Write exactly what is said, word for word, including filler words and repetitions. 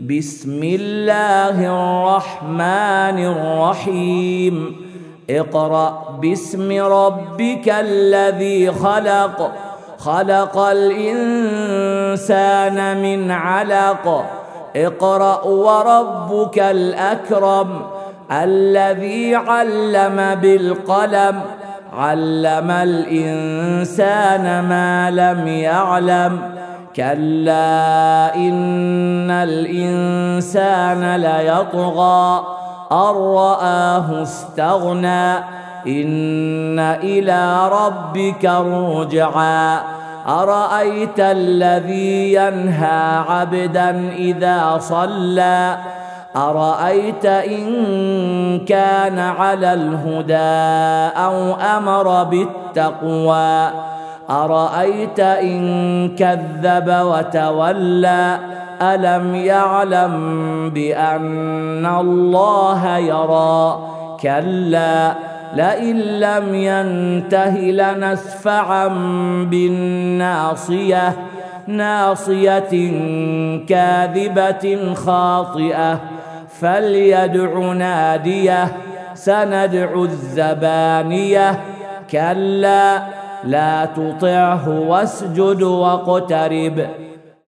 بسم الله الرحمن الرحيم اقرأ باسم ربك الذي خلق خلق الإنسان من علق اقرأ وربك الأكرم الذي علم بالقلم علم الإنسان ما لم يعلم كلا إن الإنسان ليطغى أن رآه استغنى إن إلى ربك الرجعى أرأيت الذي ينهى عبدا إذا صلى أرأيت إن كان على الهدى أو أمر بالتقوى أرأيت إن كذب وتولى ألم يعلم بأن الله يرى كلا لئن لم ينته لنسفعا بالناصية ناصية كاذبة خاطئة فليدع ناديه سندع الزبانية كلا لا تطعه واسجد واقترب